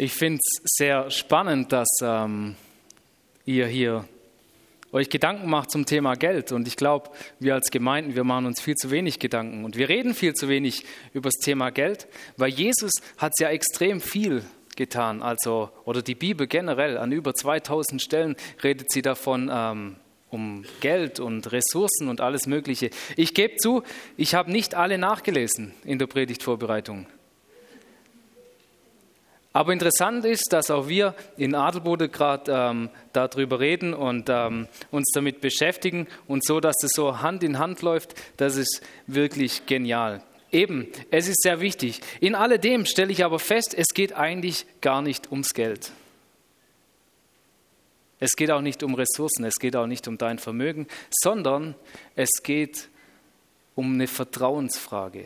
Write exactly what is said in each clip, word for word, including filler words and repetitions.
Ich finde es sehr spannend, dass ähm, ihr hier euch Gedanken macht zum Thema Geld. Und ich glaube, wir als Gemeinden, wir machen uns viel zu wenig Gedanken. Und wir reden viel zu wenig über das Thema Geld, weil Jesus hat ja extrem viel getan. Also, oder die Bibel generell, an über zweitausend Stellen redet sie davon, ähm, um Geld und Ressourcen und alles Mögliche. Ich gebe zu, ich habe nicht alle nachgelesen in der Predigtvorbereitung. Aber interessant ist, dass auch wir in Adelboden gerade ähm, darüber reden und ähm, uns damit beschäftigen und so, dass es so Hand in Hand läuft, das ist wirklich genial. Eben, es ist sehr wichtig. In alledem stelle ich aber fest, es geht eigentlich gar nicht ums Geld. Es geht auch nicht um Ressourcen, es geht auch nicht um dein Vermögen, sondern es geht um eine Vertrauensfrage.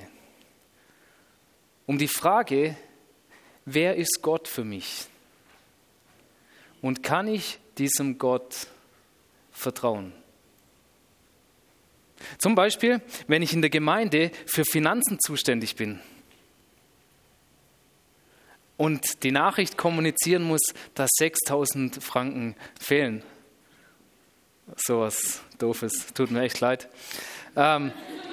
Um die Frage, wer ist Gott für mich? Und kann ich diesem Gott vertrauen? Zum Beispiel, wenn ich in der Gemeinde für Finanzen zuständig bin und die Nachricht kommunizieren muss, dass sechstausend Franken fehlen. So was Doofes, tut mir echt leid. Ähm,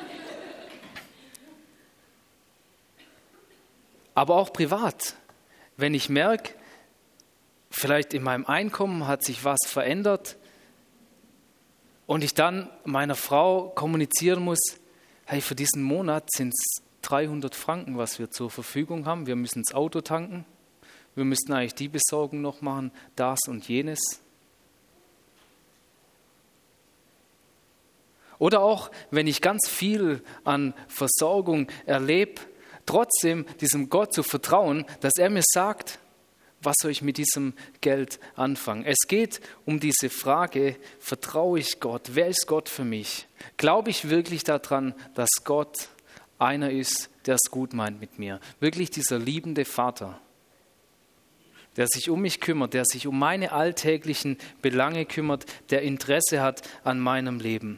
aber auch privat. Wenn ich merke, vielleicht in meinem Einkommen hat sich was verändert und ich dann meiner Frau kommunizieren muss, hey, für diesen Monat sind es dreihundert Franken, was wir zur Verfügung haben. Wir müssen das Auto tanken, wir müssten eigentlich die Besorgung noch machen, das und jenes. Oder auch, wenn ich ganz viel an Versorgung erlebe, trotzdem diesem Gott zu vertrauen, dass er mir sagt, was soll ich mit diesem Geld anfangen? Es geht um diese Frage, vertraue ich Gott? Wer ist Gott für mich? Glaube ich wirklich daran, dass Gott einer ist, der es gut meint mit mir? Wirklich dieser liebende Vater, der sich um mich kümmert, der sich um meine alltäglichen Belange kümmert, der Interesse hat an meinem Leben.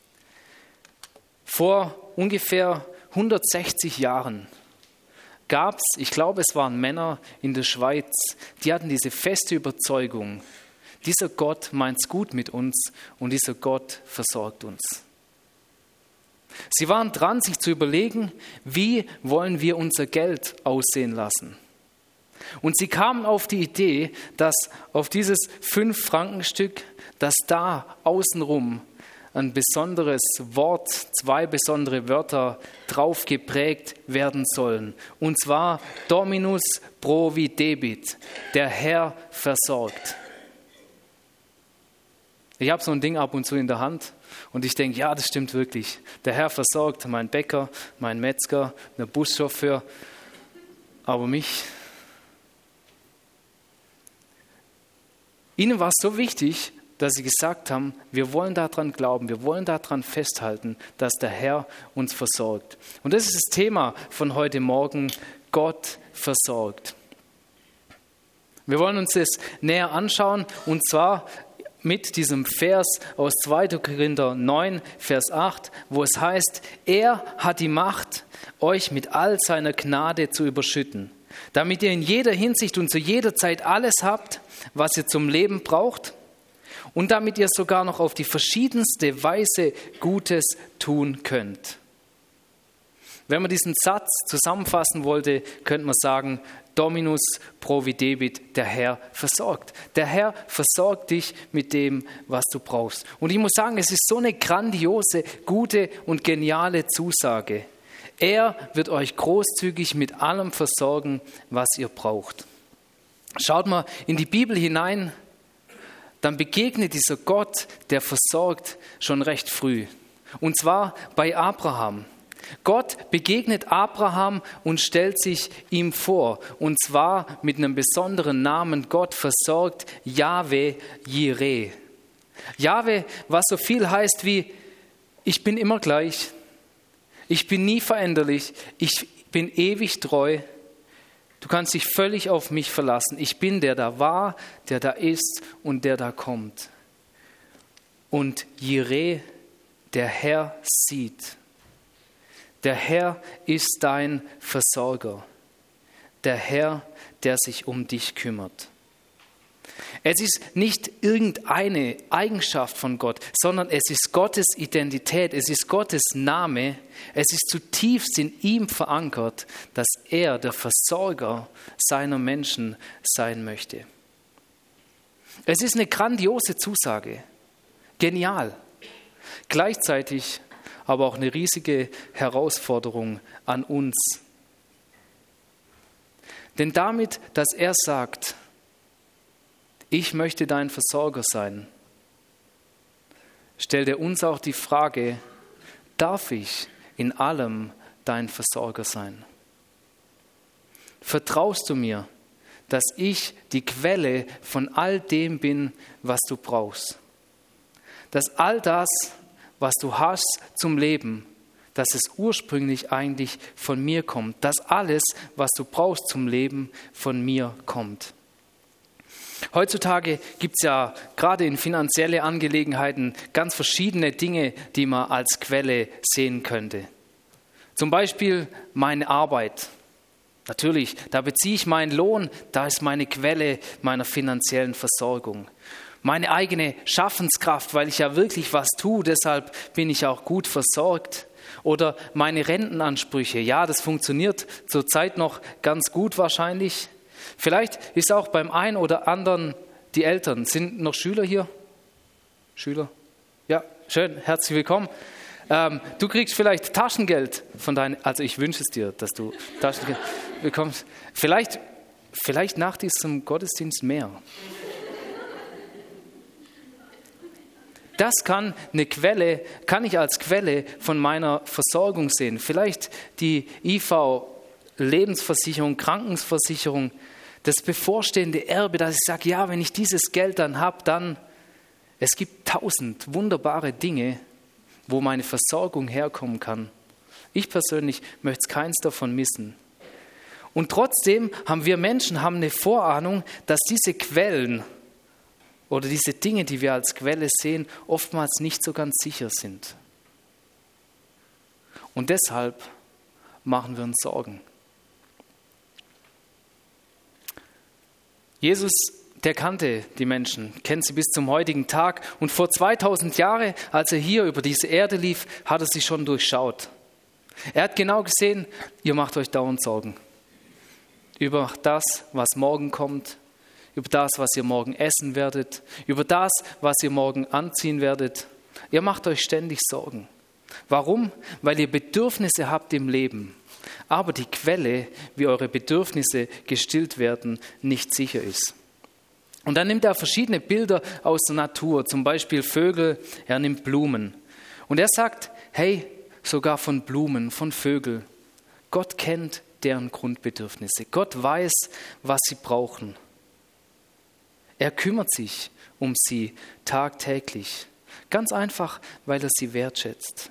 Vor ungefähr hundertsechzig Jahren gab es, ich glaube, es waren Männer in der Schweiz, die hatten diese feste Überzeugung, dieser Gott meint es gut mit uns und dieser Gott versorgt uns. Sie waren dran, sich zu überlegen, wie wollen wir unser Geld aussehen lassen. Und sie kamen auf die Idee, dass auf dieses fünf-Franken-Stück, dass da außenrum ein besonderes Wort, zwei besondere Wörter drauf geprägt werden sollen. Und zwar Dominus providebit, der Herr versorgt. Ich habe so ein Ding ab und zu in der Hand und ich denke, ja, das stimmt wirklich. Der Herr versorgt mein Bäcker, mein Metzger, der Buschauffeur, aber mich. Ihnen war es so wichtig, dass sie gesagt haben, wir wollen daran glauben, wir wollen daran festhalten, dass der Herr uns versorgt. Und das ist das Thema von heute Morgen, Gott versorgt. Wir wollen uns das näher anschauen und zwar mit diesem Vers aus zweiter Korinther neun, Vers acht, wo es heißt, er hat die Macht, euch mit all seiner Gnade zu überschütten, damit ihr in jeder Hinsicht und zu jeder Zeit alles habt, was ihr zum Leben braucht, und damit ihr sogar noch auf die verschiedenste Weise Gutes tun könnt. Wenn man diesen Satz zusammenfassen wollte, könnte man sagen, Dominus providebit, der Herr versorgt. Der Herr versorgt dich mit dem, was du brauchst. Und ich muss sagen, es ist so eine grandiose, gute und geniale Zusage. Er wird euch großzügig mit allem versorgen, was ihr braucht. Schaut mal in die Bibel hinein, dann begegnet dieser Gott, der versorgt, schon recht früh. Und zwar bei Abraham. Gott begegnet Abraham und stellt sich ihm vor. Und zwar mit einem besonderen Namen. Gott versorgt Jahwe Jireh. Jahwe, was so viel heißt wie, ich bin immer gleich. Ich bin nie veränderlich. Ich bin ewig treu. Du kannst dich völlig auf mich verlassen. Ich bin der da war, der da ist und der da kommt. Und Jireh, der Herr sieht. Der Herr ist dein Versorger. der Herr, der sich um dich kümmert. Es ist nicht irgendeine Eigenschaft von Gott, sondern es ist Gottes Identität, es ist Gottes Name, es ist zutiefst in ihm verankert, dass er der Versorger seiner Menschen sein möchte. Es ist eine grandiose Zusage, genial, gleichzeitig aber auch eine riesige Herausforderung an uns. Denn damit, dass er sagt, ich möchte dein Versorger sein, stellt er uns auch die Frage, darf ich in allem dein Versorger sein? Vertraust du mir, dass ich die Quelle von all dem bin, was du brauchst? Dass all das, was du hast zum Leben, dass es ursprünglich eigentlich von mir kommt, dass alles, was du brauchst zum Leben, von mir kommt. Heutzutage gibt es ja gerade in finanzielle Angelegenheiten ganz verschiedene Dinge, die man als Quelle sehen könnte. Zum Beispiel meine Arbeit. Natürlich, da beziehe ich meinen Lohn, da ist meine Quelle meiner finanziellen Versorgung. Meine eigene Schaffenskraft, weil ich ja wirklich was tue, deshalb bin ich auch gut versorgt. Oder meine Rentenansprüche, ja, das funktioniert zurzeit noch ganz gut wahrscheinlich. Vielleicht ist auch beim einen oder anderen die Eltern. Sind noch Schüler hier? Schüler? Ja, schön, herzlich willkommen. Ähm, du kriegst vielleicht Taschengeld von deinen, also ich wünsche es dir, dass du Taschengeld bekommst. Vielleicht, vielleicht nach diesem Gottesdienst mehr. Das kann eine Quelle, kann ich als Quelle von meiner Versorgung sehen. Vielleicht die I V, Lebensversicherung, Krankenversicherung, das bevorstehende Erbe, dass ich sage, ja, wenn ich dieses Geld dann habe, dann, es gibt tausend wunderbare Dinge, wo meine Versorgung herkommen kann. Ich persönlich möchte es keins davon missen. Und trotzdem haben wir Menschen haben eine Vorahnung, dass diese Quellen oder diese Dinge, die wir als Quelle sehen, oftmals nicht so ganz sicher sind. Und deshalb machen wir uns Sorgen. Jesus, der kannte die Menschen, kennt sie bis zum heutigen Tag. Und vor zweitausend Jahren, als er hier über diese Erde lief, hat er sie schon durchschaut. Er hat genau gesehen, ihr macht euch dauernd Sorgen. Über das, was morgen kommt, über das, was ihr morgen essen werdet, über das, was ihr morgen anziehen werdet. Ihr macht euch ständig Sorgen. Warum? Weil ihr Bedürfnisse habt im Leben. Aber die Quelle, wie eure Bedürfnisse gestillt werden, nicht sicher ist. Und dann nimmt er verschiedene Bilder aus der Natur, zum Beispiel Vögel, er nimmt Blumen. Und er sagt, hey, sogar von Blumen, von Vögeln, Gott kennt deren Grundbedürfnisse. Gott weiß, was sie brauchen. Er kümmert sich um sie tagtäglich. Ganz einfach, weil er sie wertschätzt.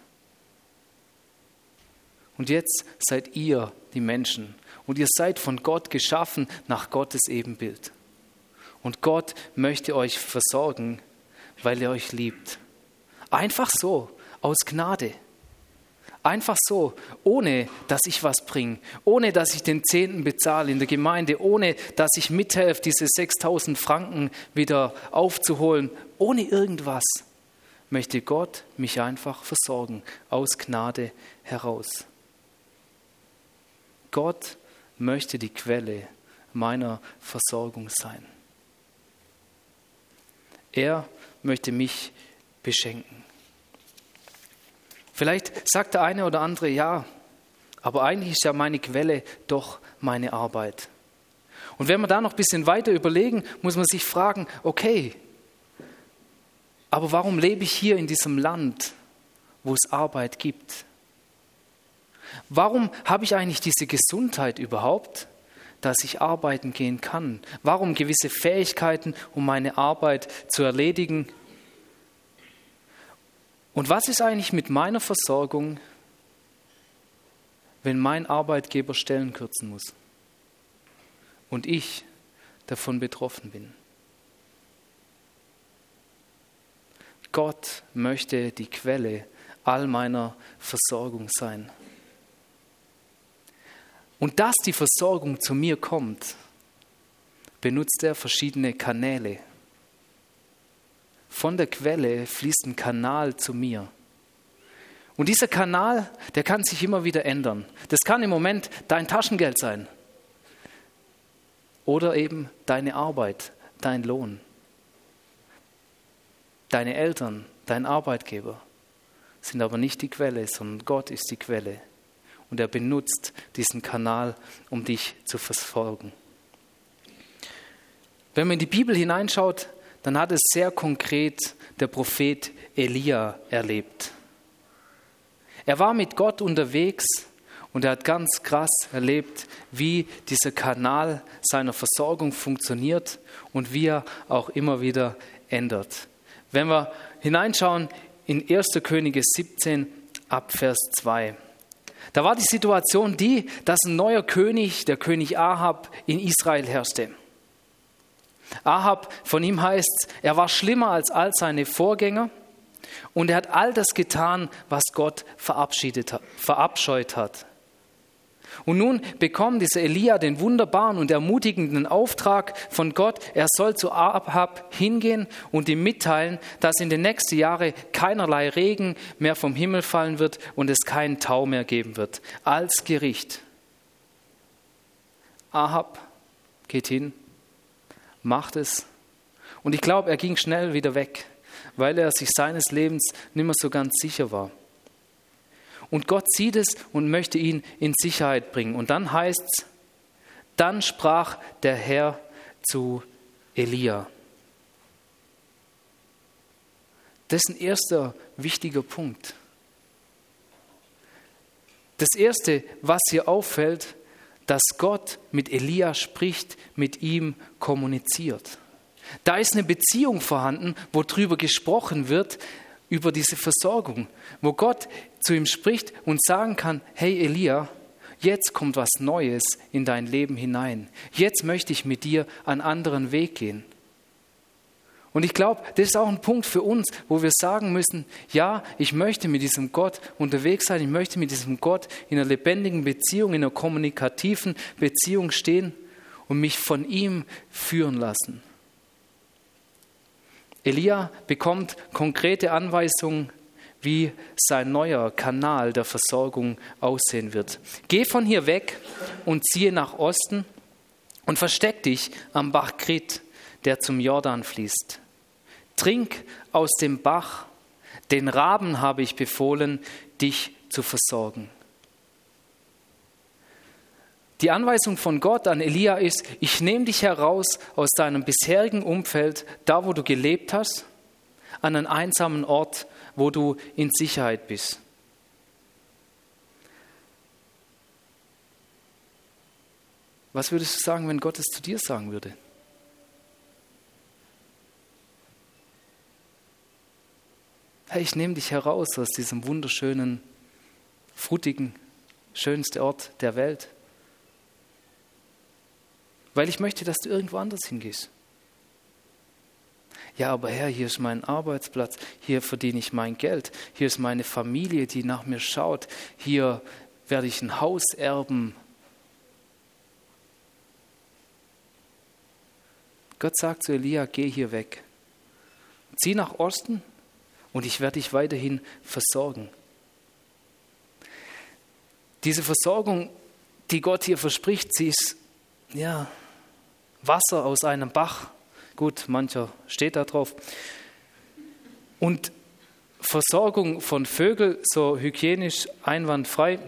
Und jetzt seid ihr die Menschen und ihr seid von Gott geschaffen nach Gottes Ebenbild. Und Gott möchte euch versorgen, weil er euch liebt. Einfach so, aus Gnade. Einfach so, ohne dass ich was bringe, ohne dass ich den Zehnten bezahle in der Gemeinde, ohne dass ich mithelfe, diese sechstausend Franken wieder aufzuholen, ohne irgendwas, möchte Gott mich einfach versorgen, aus Gnade heraus. Gott möchte die Quelle meiner Versorgung sein. Er möchte mich beschenken. Vielleicht sagt der eine oder andere, ja, aber eigentlich ist ja meine Quelle doch meine Arbeit. Und wenn wir da noch ein bisschen weiter überlegen, muss man sich fragen, okay, aber warum lebe ich hier in diesem Land, wo es Arbeit gibt? Warum habe ich eigentlich diese Gesundheit überhaupt, dass ich arbeiten gehen kann? Warum gewisse Fähigkeiten, um meine Arbeit zu erledigen? Und was ist eigentlich mit meiner Versorgung, wenn mein Arbeitgeber Stellen kürzen muss und ich davon betroffen bin? Gott möchte die Quelle all meiner Versorgung sein. Und dass die Versorgung zu mir kommt, benutzt er verschiedene Kanäle. Von der Quelle fließt ein Kanal zu mir. Und dieser Kanal, der kann sich immer wieder ändern. Das kann im Moment dein Taschengeld sein. Oder eben deine Arbeit, dein Lohn. Deine Eltern, dein Arbeitgeber sind aber nicht die Quelle, sondern Gott ist die Quelle. Und er benutzt diesen Kanal, um dich zu versorgen. Wenn man in die Bibel hineinschaut, dann hat es sehr konkret der Prophet Elia erlebt. Er war mit Gott unterwegs und er hat ganz krass erlebt, wie dieser Kanal seiner Versorgung funktioniert und wie er auch immer wieder ändert. Wenn wir hineinschauen in erster Könige siebzehn ab Vers zwei. Da war die Situation die, dass ein neuer König, der König Ahab, in Israel herrschte. Ahab, von ihm heißt es, er war schlimmer als all seine Vorgänger und er hat all das getan, was Gott verabschiedet hat, verabscheut hat. Und nun bekommt dieser Elia den wunderbaren und ermutigenden Auftrag von Gott, er soll zu Ahab hingehen und ihm mitteilen, dass in den nächsten Jahren keinerlei Regen mehr vom Himmel fallen wird und es keinen Tau mehr geben wird, als Gericht. Ahab geht hin, macht es und ich glaube, er ging schnell wieder weg, weil er sich seines Lebens nicht mehr so ganz sicher war. Und Gott sieht es und möchte ihn in Sicherheit bringen. Und dann heißt es, dann sprach der Herr zu Elia. Das ist ein erster wichtiger Punkt. Das Erste, was hier auffällt, dass Gott mit Elia spricht, mit ihm kommuniziert. Da ist eine Beziehung vorhanden, wo drüber gesprochen wird, über diese Versorgung, wo Gott zu ihm spricht und sagen kann, hey Elia, jetzt kommt was Neues in dein Leben hinein. Jetzt möchte ich mit dir einen anderen Weg gehen. Und ich glaube, das ist auch ein Punkt für uns, wo wir sagen müssen, ja, ich möchte mit diesem Gott unterwegs sein, ich möchte mit diesem Gott in einer lebendigen Beziehung, in einer kommunikativen Beziehung stehen und mich von ihm führen lassen. Elia bekommt konkrete Anweisungen, wie sein neuer Kanal der Versorgung aussehen wird. Geh von hier weg und ziehe nach Osten und versteck dich am Bach Krit, der zum Jordan fließt. Trink aus dem Bach, den Raben habe ich befohlen, dich zu versorgen. Die Anweisung von Gott an Elia ist, ich nehme dich heraus aus deinem bisherigen Umfeld, da wo du gelebt hast, an einen einsamen Ort, wo du in Sicherheit bist. Was würdest du sagen, wenn Gott es zu dir sagen würde? Hey, ich nehme dich heraus aus diesem wunderschönen, frutigen, schönsten Ort der Welt. Weil ich möchte, dass du irgendwo anders hingehst. Ja, aber Herr, hier ist mein Arbeitsplatz, hier verdiene ich mein Geld, hier ist meine Familie, die nach mir schaut, hier werde ich ein Haus erben. Gott sagt zu Elia, geh hier weg. Zieh nach Osten und ich werde dich weiterhin versorgen. Diese Versorgung, die Gott hier verspricht, sie ist, ja, Wasser aus einem Bach. Gut, mancher steht da drauf. Und Versorgung von Vögeln, so hygienisch einwandfrei.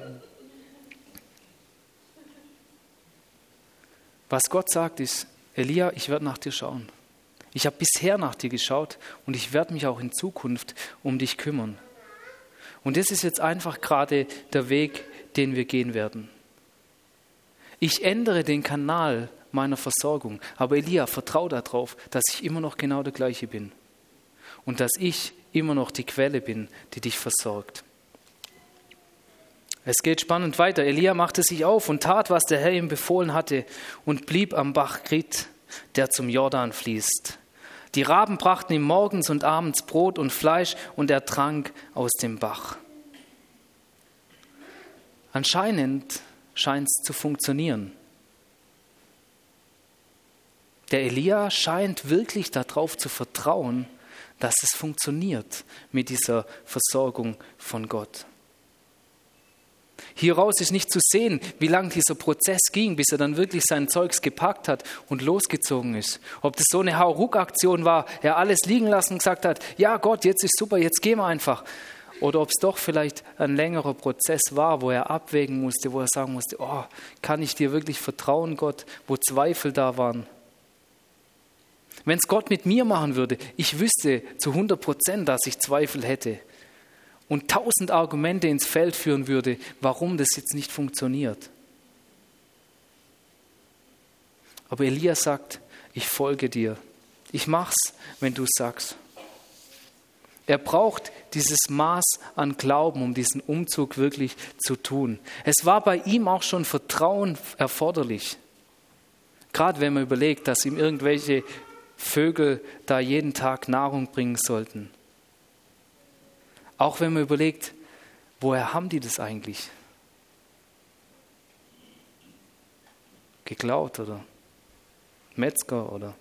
Was Gott sagt ist, Elia, ich werde nach dir schauen. Ich habe bisher nach dir geschaut und ich werde mich auch in Zukunft um dich kümmern. Und das ist jetzt einfach gerade der Weg, den wir gehen werden. Ich ändere den Kanal meiner Versorgung. Aber Elia, vertrau darauf, dass ich immer noch genau der gleiche bin. Und dass ich immer noch die Quelle bin, die dich versorgt. Es geht spannend weiter. Elia machte sich auf und tat, was der Herr ihm befohlen hatte und blieb am Bach Krit, der zum Jordan fließt. Die Raben brachten ihm morgens und abends Brot und Fleisch und er trank aus dem Bach. Anscheinend scheint es zu funktionieren. Der Elia scheint wirklich darauf zu vertrauen, dass es funktioniert mit dieser Versorgung von Gott. Hieraus ist nicht zu sehen, wie lang dieser Prozess ging, bis er dann wirklich sein Zeugs gepackt hat und losgezogen ist. Ob das so eine Hauruck-Aktion war, er alles liegen lassen und gesagt hat, ja Gott, jetzt ist super, jetzt gehen wir einfach. Oder ob es doch vielleicht ein längerer Prozess war, wo er abwägen musste, wo er sagen musste, oh, kann ich dir wirklich vertrauen, Gott, wo Zweifel da waren. Wenn es Gott mit mir machen würde, ich wüsste zu hundert Prozent, dass ich Zweifel hätte und tausend Argumente ins Feld führen würde, warum das jetzt nicht funktioniert. Aber Elia sagt, ich folge dir. Ich mach's, wenn du sagst. Er braucht dieses Maß an Glauben, um diesen Umzug wirklich zu tun. Es war bei ihm auch schon Vertrauen erforderlich. Gerade wenn man überlegt, dass ihm irgendwelche Vögel da jeden Tag Nahrung bringen sollten. Auch wenn man überlegt, woher haben die das eigentlich? Geklaut oder Metzger oder?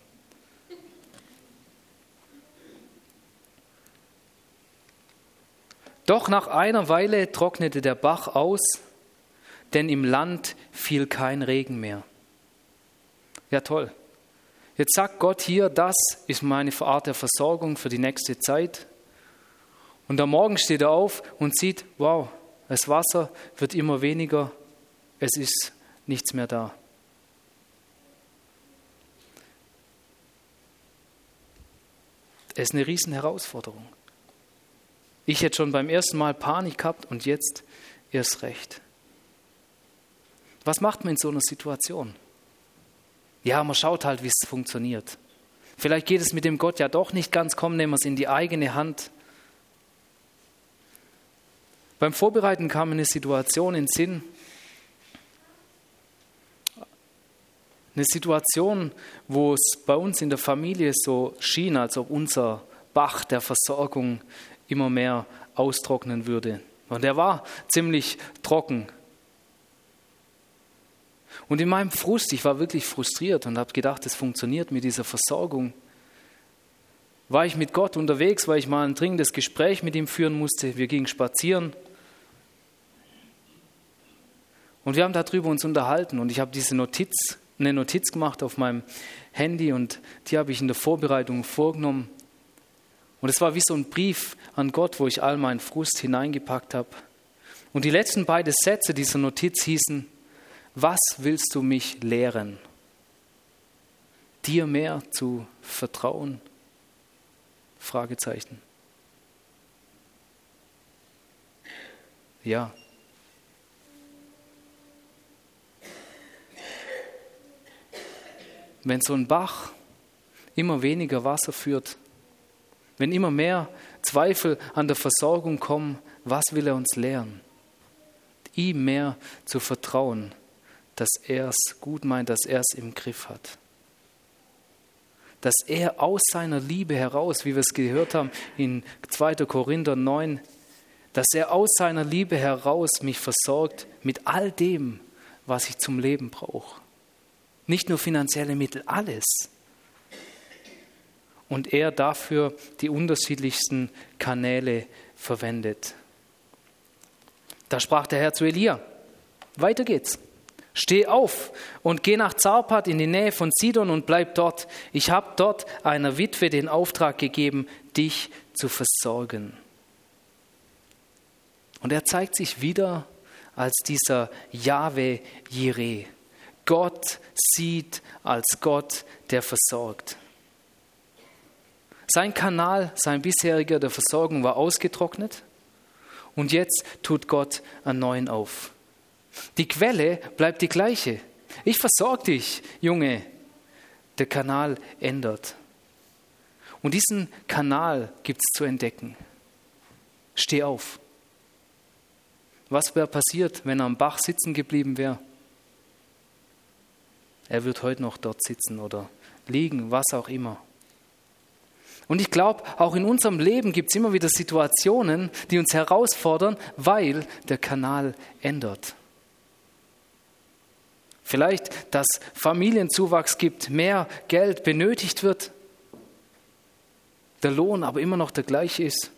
Doch nach einer Weile trocknete der Bach aus, denn im Land fiel kein Regen mehr. Ja, toll. Jetzt sagt Gott hier, das ist meine Art der Versorgung für die nächste Zeit. Und am Morgen steht er auf und sieht, wow, das Wasser wird immer weniger, es ist nichts mehr da. Es ist eine riesen Herausforderung. Ich hätte schon beim ersten Mal Panik gehabt und jetzt erst recht. Was macht man in so einer Situation? Ja, man schaut halt, wie es funktioniert. Vielleicht geht es mit dem Gott ja doch nicht ganz, komm, nehmen wir es in die eigene Hand. Beim Vorbereiten kam eine Situation in den Sinn, eine Situation, wo es bei uns in der Familie so schien, als ob unser Bach der Versorgung immer mehr austrocknen würde. Und der war ziemlich trocken. Und in meinem Frust, ich war wirklich frustriert und habe gedacht, es funktioniert mit dieser Versorgung. War ich mit Gott unterwegs, weil ich mal ein dringendes Gespräch mit ihm führen musste. Wir gingen spazieren. Und wir haben darüber uns unterhalten. Und ich habe diese Notiz, eine Notiz gemacht auf meinem Handy und die habe ich in der Vorbereitung vorgenommen. Und es war wie so ein Brief an Gott, wo ich all meinen Frust hineingepackt habe. Und die letzten beiden Sätze dieser Notiz hießen, was willst du mich lehren? Dir mehr zu vertrauen? Fragezeichen. Ja. Wenn so ein Bach immer weniger Wasser führt, wenn immer mehr Zweifel an der Versorgung kommen, was will er uns lehren? Ihm mehr zu vertrauen, dass er es gut meint, dass er es im Griff hat. Dass er aus seiner Liebe heraus, wie wir es gehört haben in zweiter Korinther neun, dass er aus seiner Liebe heraus mich versorgt mit all dem, was ich zum Leben brauche. Nicht nur finanzielle Mittel, alles. Und er dafür die unterschiedlichsten Kanäle verwendet. Da sprach der Herr zu Elia, weiter geht's. Steh auf und geh nach Zarpat in die Nähe von Sidon und bleib dort. Ich habe dort einer Witwe den Auftrag gegeben, dich zu versorgen. Und er zeigt sich wieder als dieser Jahwe Jireh. Gott sieht als Gott, der versorgt. Sein Kanal, sein bisheriger der Versorgung war ausgetrocknet und jetzt tut Gott einen neuen auf. Die Quelle bleibt die gleiche. Ich versorge dich, Junge. Der Kanal ändert. Und diesen Kanal gibt es zu entdecken. Steh auf. Was wäre passiert, wenn er am Bach sitzen geblieben wäre? Er wird heute noch dort sitzen oder liegen, was auch immer. Und ich glaube, auch in unserem Leben gibt es immer wieder Situationen, die uns herausfordern, weil der Kanal ändert. Vielleicht, dass Familienzuwachs gibt, mehr Geld benötigt wird, der Lohn aber immer noch der gleiche ist.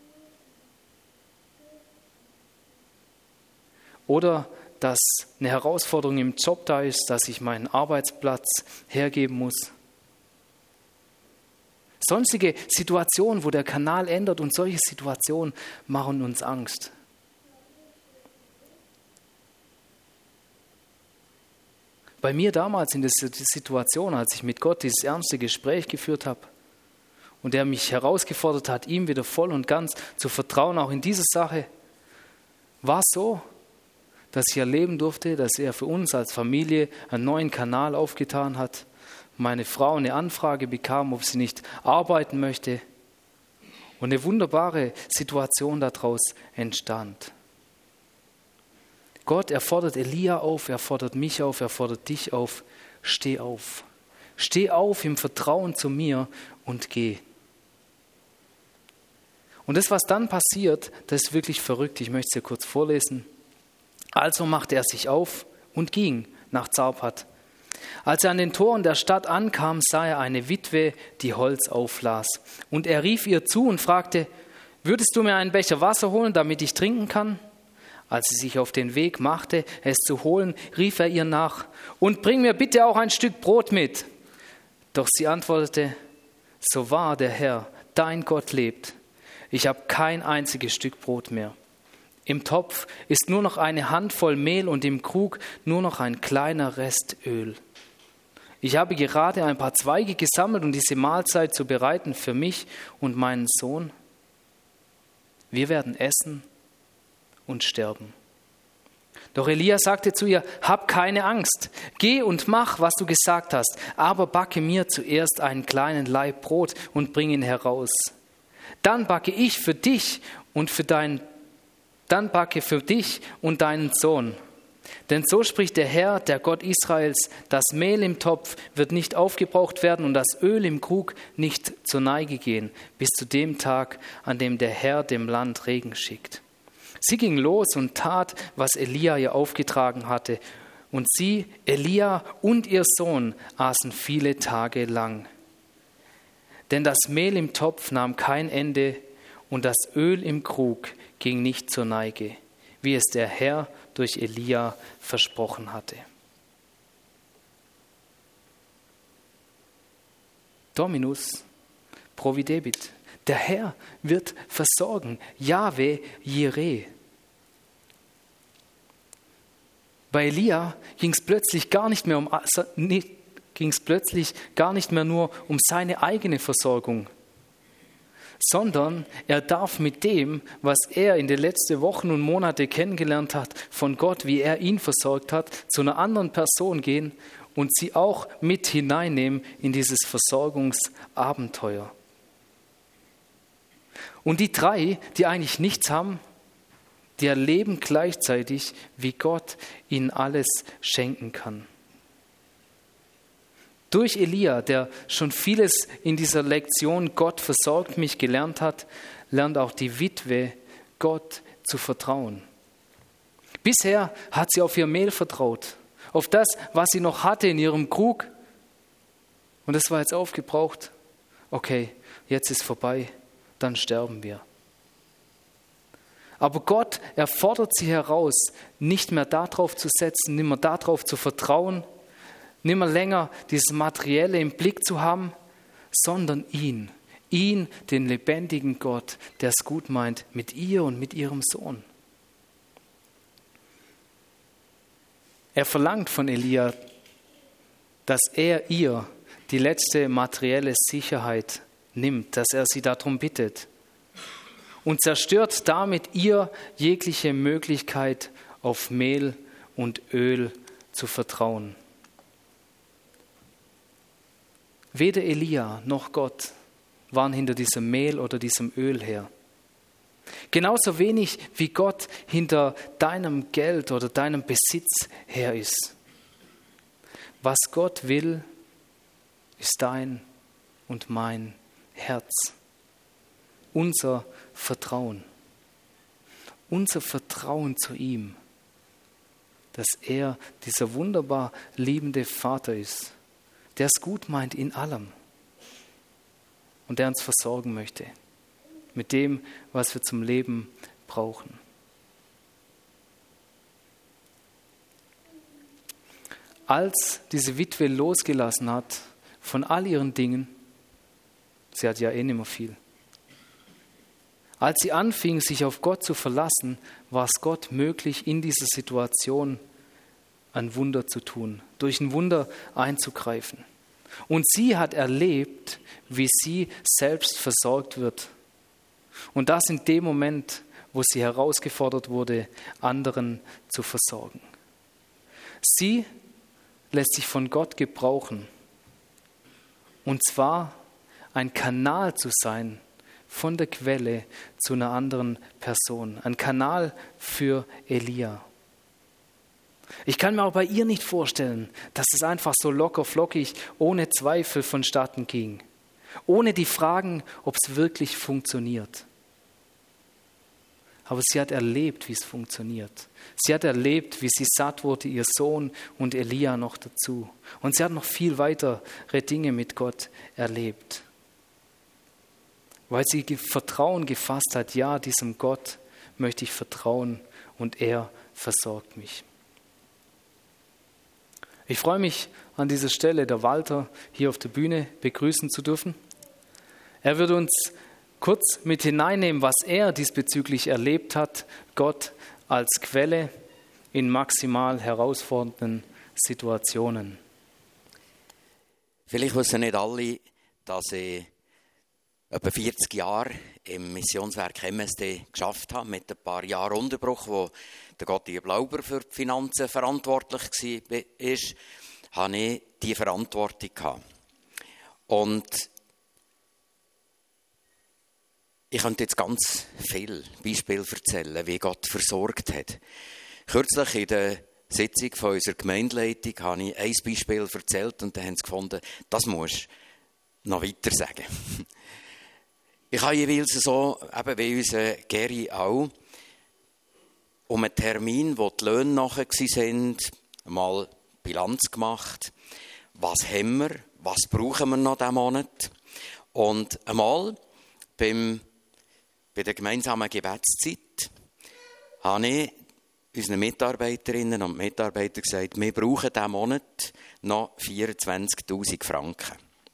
Oder dass eine Herausforderung im Job da ist, dass ich meinen Arbeitsplatz hergeben muss. Sonstige Situationen, wo der Kanal ändert, und solche Situationen machen uns Angst. Bei mir damals in der Situation, als ich mit Gott dieses ernste Gespräch geführt habe und er mich herausgefordert hat, ihm wieder voll und ganz zu vertrauen, auch in dieser Sache, war es so, dass ich erleben durfte, dass er für uns als Familie einen neuen Kanal aufgetan hat. Meine Frau eine Anfrage bekam, ob sie nicht arbeiten möchte. Und eine wunderbare Situation daraus entstand. Gott, er fordert Elia auf, er fordert mich auf, er fordert dich auf. Steh auf. Steh auf im Vertrauen zu mir und geh. Und das, was dann passiert, das ist wirklich verrückt. Ich möchte es dir kurz vorlesen. Also machte er sich auf und ging nach Zarpat. Als er an den Toren der Stadt ankam, sah er eine Witwe, die Holz auflas. Und er rief ihr zu und fragte, würdest du mir einen Becher Wasser holen, damit ich trinken kann? Als sie sich auf den Weg machte, es zu holen, rief er ihr nach, und bring mir bitte auch ein Stück Brot mit. Doch sie antwortete, so wahr der Herr, dein Gott lebt, ich habe kein einziges Stück Brot mehr. Im Topf ist nur noch eine Handvoll Mehl und im Krug nur noch ein kleiner Rest Öl. Ich habe gerade ein paar Zweige gesammelt, um diese Mahlzeit zu bereiten für mich und meinen Sohn. Wir werden essen und sterben. Doch Elia sagte zu ihr, hab keine Angst, geh und mach, was du gesagt hast, aber backe mir zuerst einen kleinen Laib Brot und bring ihn heraus. Dann backe ich für dich und für deinen, dann backe für dich und deinen Sohn. Denn so spricht der Herr, der Gott Israels, das Mehl im Topf wird nicht aufgebraucht werden und das Öl im Krug nicht zur Neige gehen, bis zu dem Tag, an dem der Herr dem Land Regen schickt. Sie ging los und tat, was Elia ihr aufgetragen hatte. Und sie, Elia und ihr Sohn, aßen viele Tage lang. Denn das Mehl im Topf nahm kein Ende und das Öl im Krug ging nicht zur Neige, wie es der Herr durch Elia versprochen hatte. Dominus providebit. Der Herr wird versorgen. Jahwe Jireh. Bei Elia ging es plötzlich gar nicht mehr um ging es plötzlich gar nicht mehr nur um seine eigene Versorgung, sondern er darf mit dem, was er in den letzten Wochen und Monaten kennengelernt hat von Gott, wie er ihn versorgt hat, zu einer anderen Person gehen und sie auch mit hineinnehmen in dieses Versorgungsabenteuer. Und die drei, die eigentlich nichts haben, die erleben gleichzeitig, wie Gott ihnen alles schenken kann. Durch Elia, der schon vieles in dieser Lektion Gott versorgt mich gelernt hat, lernt auch die Witwe Gott zu vertrauen. Bisher hat sie auf ihr Mehl vertraut, auf das, was sie noch hatte in ihrem Krug. Und das war jetzt aufgebraucht. Okay, jetzt ist vorbei, dann sterben wir. Aber Gott, er fordert sie heraus, nicht mehr darauf zu setzen, nicht mehr darauf zu vertrauen, nicht mehr länger dieses Materielle im Blick zu haben, sondern ihn, ihn, den lebendigen Gott, der es gut meint mit ihr und mit ihrem Sohn. Er verlangt von Elia, dass er ihr die letzte materielle Sicherheit nimmt, dass er sie darum bittet und zerstört damit ihr jegliche Möglichkeit, auf Mehl und Öl zu vertrauen. Weder Elia noch Gott waren hinter diesem Mehl oder diesem Öl her. Genauso wenig wie Gott hinter deinem Geld oder deinem Besitz her ist. Was Gott will, ist dein und mein Herz. Unser Vertrauen. Unser Vertrauen zu ihm. dass er dieser wunderbar liebende Vater ist, der es gut meint in allem und der uns versorgen möchte mit dem, was wir zum Leben brauchen. Als diese Witwe losgelassen hat von all ihren Dingen, sie hat ja eh nicht mehr viel, als sie anfing, sich auf Gott zu verlassen, war es Gott möglich, in dieser Situation ein Wunder zu tun, durch ein Wunder einzugreifen. Und sie hat erlebt, wie sie selbst versorgt wird. Und das in dem Moment, wo sie herausgefordert wurde, anderen zu versorgen. Sie lässt sich von Gott gebrauchen. Und zwar ein Kanal zu sein von der Quelle zu einer anderen Person. Ein Kanal für Elia. Ich kann mir auch bei ihr nicht vorstellen, dass es einfach so locker flockig, ohne Zweifel vonstatten ging. Ohne die Fragen, ob es wirklich funktioniert. Aber sie hat erlebt, wie es funktioniert. Sie hat erlebt, wie sie satt wurde, ihr Sohn und Elia noch dazu. Und sie hat noch viel weitere Dinge mit Gott erlebt. Weil sie Vertrauen gefasst hat, ja, diesem Gott möchte ich vertrauen und er versorgt mich. Ich freue mich an dieser Stelle, der Walter hier auf der Bühne begrüßen zu dürfen. Er wird uns kurz mit hineinnehmen, was er diesbezüglich erlebt hat, Gott als Quelle in maximal herausfordernden Situationen. Vielleicht wissen nicht alle, dass ich etwa vierzig Jahre im Missionswerk M S D geschafft habe, mit ein paar Jahren Unterbruch, wo der Gottlieb Lauber für die Finanzen verantwortlich war, hatte ich diese Verantwortung gehabt. Und ich könnte jetzt ganz viele Beispiele erzählen, wie Gott versorgt hat. Kürzlich in der Sitzung von unserer Gemeindeleitung habe ich ein Beispiel erzählt und dann haben sie gefunden, das musst du noch weiter sagen. Ich habe jeweils so, eben wie unser Geri auch, um einen Termin, wo die Löhne nachher waren, mal Bilanz gemacht. Was haben wir? Was brauchen wir noch diesen Monat? Und einmal beim, bei der gemeinsamen Gebetszeit habe ich unseren Mitarbeiterinnen und Mitarbeitern gesagt, wir brauchen diesen Monat noch vierundzwanzigtausend Franken.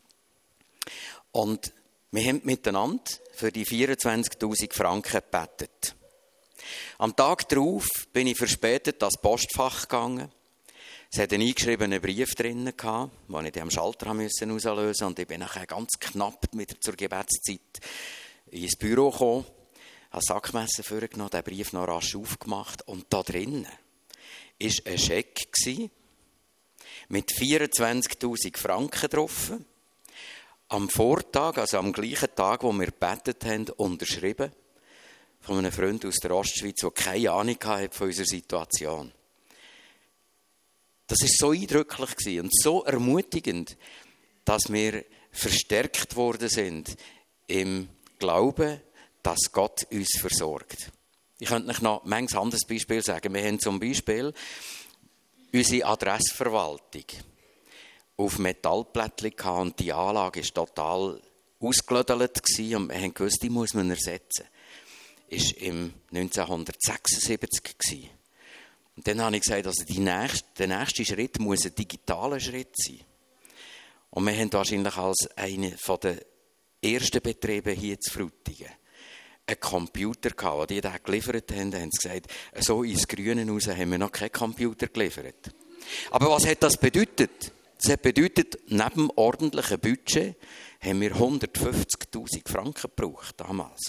Und wir haben miteinander für die vierundzwanzigtausend Franken gebetet. Am Tag darauf bin ich verspätet ans Postfach gegangen. Es hatte einen eingeschriebenen Brief drin, den ich am Schalter auslösen musste. Und ich bin nachher ganz knapp wieder zur Gebetszeit ins Büro gekommen, habe das Sackmesser vorgenommen, den Brief noch rasch aufgemacht. Und da drinnen war ein Scheck mit vierundzwanzigtausend Franken drauf. Am Vortag, also am gleichen Tag, wo wir gebetet haben, unterschrieben von einem Freund aus der Ostschweiz, der keine Ahnung hatte von unserer Situation. Das war so eindrücklich und so ermutigend, dass wir verstärkt worden sind im Glauben, dass Gott uns versorgt. Ich könnte euch noch ein anderes Beispiel sagen. Wir haben zum Beispiel unsere Adressverwaltung auf Metallplättchen gehabt und die Anlage war total ausgelödelt und wir haben gewusst, die muss man ersetzen. Das war im neunzehnhundertsechsundsiebzig. Und dann habe ich gesagt, also die nächste, der nächste Schritt muss ein digitaler Schritt sein. Und wir haben wahrscheinlich als einer der ersten Betriebe hier zu Frutigen einen Computer gehabt, den die den geliefert haben. Da haben sie gesagt, so ins Grüne raus haben wir noch keinen Computer geliefert. Aber was hat das bedeutet? Das hat bedeutet, neben dem ordentlichen Budget haben wir hundertfünfzigtausend Franken gebraucht damals.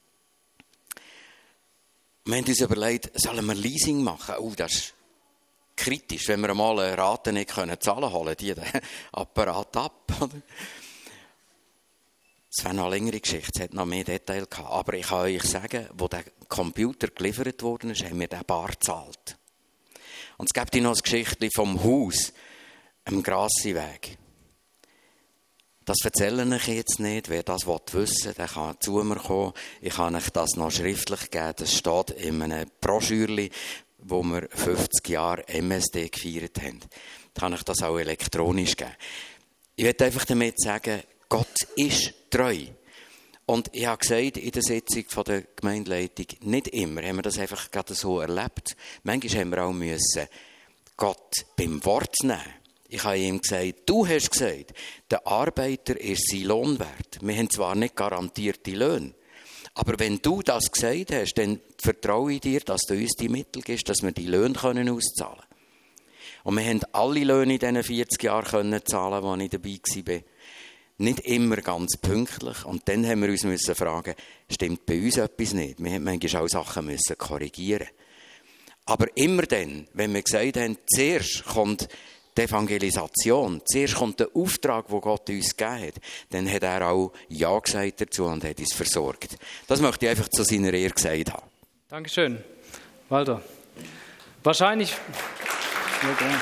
Wir haben uns überlegt, sollen wir Leasing machen? Oh, das ist kritisch, wenn wir einmal eine Rate nicht zahlen können, holen die den Apparat ab. Das wäre noch eine längere Geschichte, es hat noch mehr Details gehabt. Aber ich kann euch sagen, wo der Computer geliefert worden ist, haben wir den bar gezahlt. Und es gibt noch eine Geschichte vom Haus am Grassiweg. Das erzähle ich jetzt nicht. Wer das wissen will, der kann zu mir kommen. Ich kann euch das noch schriftlich geben. Das steht in einem Broschürchen, wo wir fünfzig Jahre M S D gefeiert haben. Da kann ich das auch elektronisch geben. Ich möchte einfach damit sagen, Gott ist treu. Und ich habe gesagt, in der Sitzung von der Gemeindeleitung, nicht immer haben wir das einfach gerade so erlebt. Manchmal haben wir auch müssen Gott beim Wort nehmen. Ich habe ihm gesagt, du hast gesagt, der Arbeiter ist sein Lohn wert. Wir haben zwar nicht garantierte Löhne, aber wenn du das gesagt hast, dann vertraue ich dir, dass du uns die Mittel gibst, dass wir die Löhne können auszahlen können. Und wir haben alle Löhne in diesen vierzig Jahren können zahlen, als ich dabei war. Nicht immer ganz pünktlich. Und dann haben wir uns müssen fragen, stimmt bei uns etwas nicht? Wir haben manchmal auch Sachen müssen korrigieren. Aber immer dann, wenn wir gesagt haben, zuerst kommt die Evangelisation, zuerst kommt der Auftrag, den Gott uns gegeben hat, dann hat er auch Ja gesagt dazu und hat uns versorgt. Das möchte ich einfach zu seiner Ehre gesagt haben. Dankeschön, Walter. Wahrscheinlich... Ja,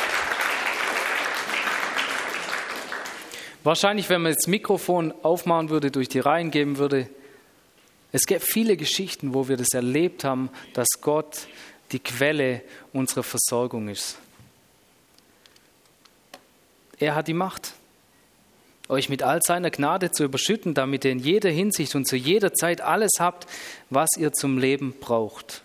Wahrscheinlich, wenn man das Mikrofon aufmachen würde, durch die Reihen geben würde, es gibt viele Geschichten, wo wir das erlebt haben, dass Gott die Quelle unserer Versorgung ist. Er hat die Macht, euch mit all seiner Gnade zu überschütten, damit ihr in jeder Hinsicht und zu jeder Zeit alles habt, was ihr zum Leben braucht.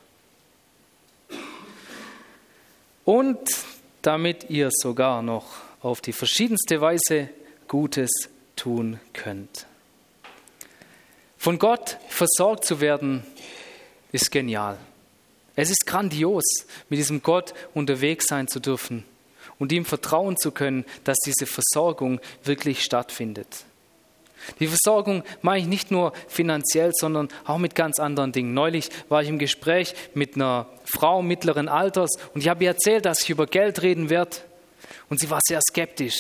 Und damit ihr sogar noch auf die verschiedenste Weise Gutes tun könnt. Von Gott versorgt zu werden, ist genial. Es ist grandios, mit diesem Gott unterwegs sein zu dürfen und ihm vertrauen zu können, dass diese Versorgung wirklich stattfindet. Die Versorgung mache ich nicht nur finanziell, sondern auch mit ganz anderen Dingen. Neulich war ich im Gespräch mit einer Frau mittleren Alters und ich habe ihr erzählt, dass ich über Geld reden werde. Und sie war sehr skeptisch.